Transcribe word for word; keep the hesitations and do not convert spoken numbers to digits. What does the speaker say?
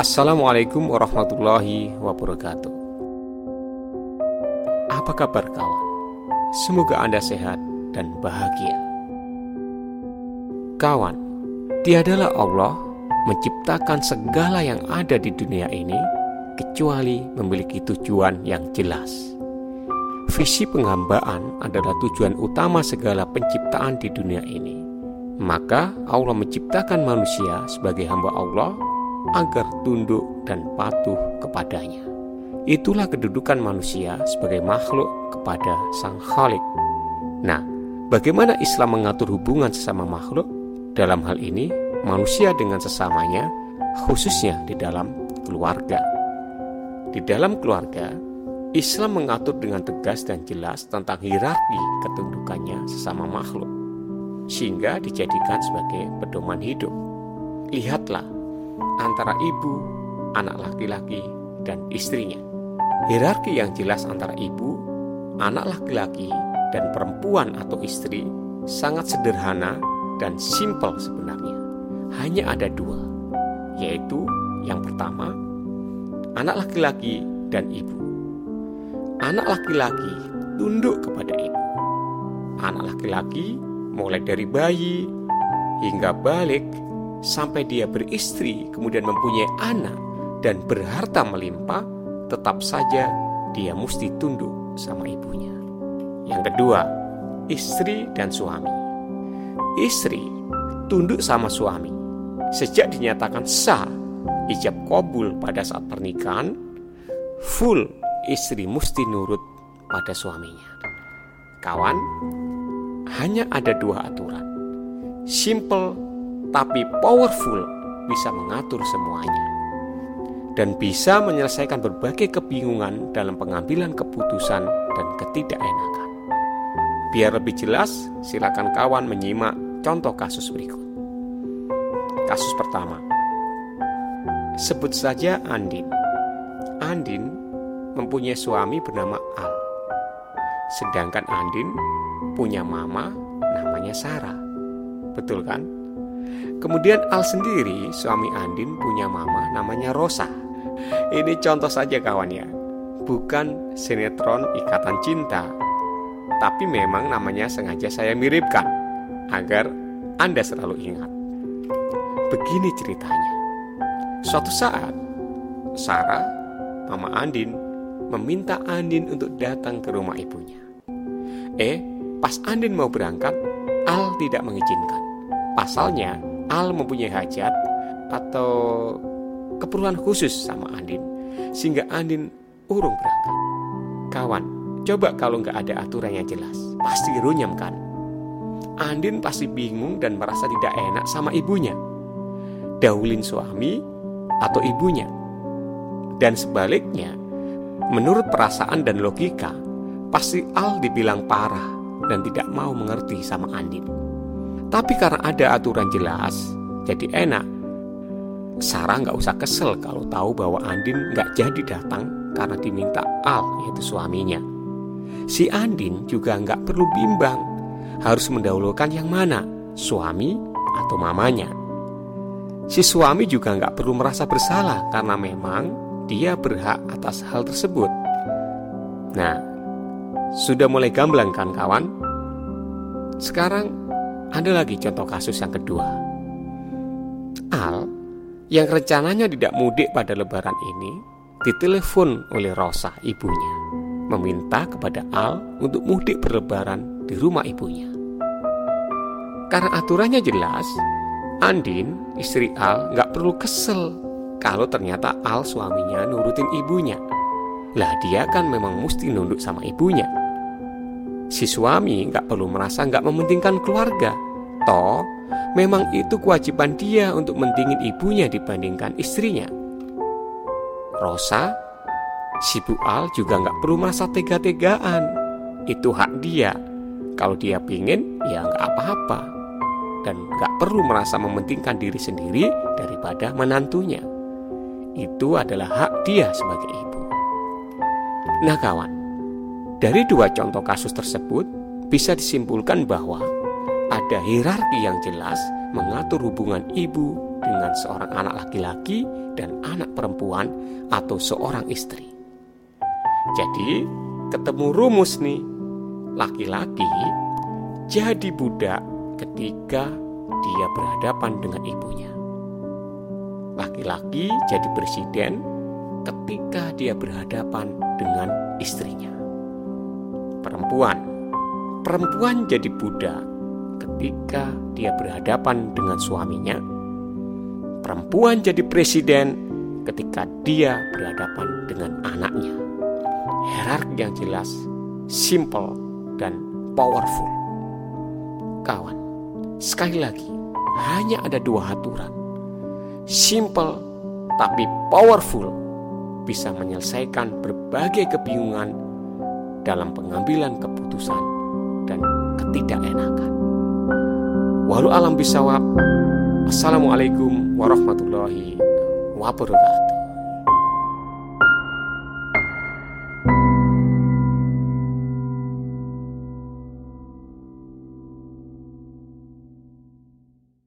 Assalamualaikum warahmatullahi wabarakatuh. Apa kabar kawan? Semoga Anda sehat dan bahagia. Kawan, tiadalah Allah menciptakan segala yang ada di dunia ini kecuali memiliki tujuan yang jelas. Visi penghambaan adalah tujuan utama segala penciptaan di dunia ini. Maka Allah menciptakan manusia sebagai hamba Allah agar tunduk dan patuh kepadanya. Itulah kedudukan manusia sebagai makhluk kepada Sang Khalik. Nah, bagaimana Islam mengatur hubungan sesama makhluk? Dalam hal ini, manusia dengan sesamanya, khususnya di dalam keluarga. Di dalam keluarga, Islam mengatur dengan tegas dan jelas tentang hierarki ketundukannya sesama makhluk, sehingga dijadikan sebagai pedoman hidup. Lihatlah antara ibu, anak laki-laki, dan istrinya. Hierarki yang jelas antara ibu, anak laki-laki, dan perempuan atau istri sangat sederhana dan simpel sebenarnya. Hanya ada dua, yaitu yang pertama, anak laki-laki dan ibu. Anak laki-laki tunduk kepada ibu. Anak laki-laki mulai dari bayi hingga balik sampai dia beristri, kemudian mempunyai anak dan berharta melimpah, tetap saja dia mesti tunduk sama ibunya. Yang kedua, istri dan suami. Istri tunduk sama suami. Sejak dinyatakan sah ijab kabul pada saat pernikahan, full istri mesti nurut pada suaminya. Kawan, hanya ada dua aturan. Simple tapi powerful, bisa mengatur semuanya dan bisa menyelesaikan berbagai kebingungan dalam pengambilan keputusan dan ketidakenakan. Biar lebih jelas, silakan kawan menyimak contoh kasus berikut. Kasus pertama, sebut saja Andin. Andin mempunyai suami bernama Al. Sedangkan Andin punya mama namanya Sarah. Betul kan? Kemudian Al sendiri, suami Andin, punya mama namanya Rosa. Ini contoh saja kawan ya, bukan sinetron Ikatan Cinta, tapi memang namanya sengaja saya miripkan agar Anda selalu ingat. Begini ceritanya. Suatu saat Sarah, mama Andin, meminta Andin untuk datang ke rumah ibunya. Eh, pas Andin mau berangkat, Al tidak mengizinkan. Pasalnya Al mempunyai hajat atau keperluan khusus sama Andin, sehingga Andin urung berangkat. Kawan, coba kalau nggak ada aturan yang jelas, pasti runyam kan? Andin pasti bingung dan merasa tidak enak sama ibunya. Dahulin suami atau ibunya. Dan sebaliknya, menurut perasaan dan logika, pasti Al dibilang parah dan tidak mau mengerti sama Andin. Tapi karena ada aturan jelas, jadi enak. Sarah nggak usah kesel kalau tahu bahwa Andin nggak jadi datang karena diminta Al, yaitu suaminya. Si Andin juga nggak perlu bimbang harus mendahulukan yang mana, suami atau mamanya. Si suami juga nggak perlu merasa bersalah karena memang dia berhak atas hal tersebut. Nah, sudah mulai gamblang kan kawan? Sekarang ada lagi contoh kasus yang kedua. Al, yang rencananya tidak mudik pada lebaran ini, ditelepon oleh Rosa, ibunya, meminta kepada Al untuk mudik berlebaran di rumah ibunya. Karena aturannya jelas, Andin, istri Al, gak perlu kesel kalau ternyata Al suaminya nurutin ibunya. Lah dia kan memang mesti nunduk sama ibunya. Si suami gak perlu merasa gak mementingkan keluarga. Toh, memang itu kewajiban dia untuk mentingin ibunya dibandingkan istrinya. Rosa, si Bu Al juga gak perlu merasa tega-tegaan. Itu hak dia. Kalau dia pingin, ya gak apa-apa. Dan gak perlu merasa mementingkan diri sendiri daripada menantunya. Itu adalah hak dia sebagai ibu. Nah kawan, dari dua contoh kasus tersebut bisa disimpulkan bahwa ada hierarki yang jelas mengatur hubungan ibu dengan seorang anak laki-laki dan anak perempuan atau seorang istri. Jadi ketemu rumus nih, laki-laki jadi budak ketika dia berhadapan dengan ibunya. Laki-laki jadi presiden ketika dia berhadapan dengan istrinya. Perempuan, perempuan jadi budak ketika dia berhadapan dengan suaminya. Perempuan jadi presiden ketika dia berhadapan dengan anaknya. Hierarki yang jelas, simple, dan powerful. Kawan, sekali lagi, hanya ada dua aturan. Simple tapi powerful, bisa menyelesaikan berbagai kebingungan dalam pengambilan keputusan dan ketidakenakan. Walau alam bisawab. Assalamualaikum warahmatullahi wabarakatuh.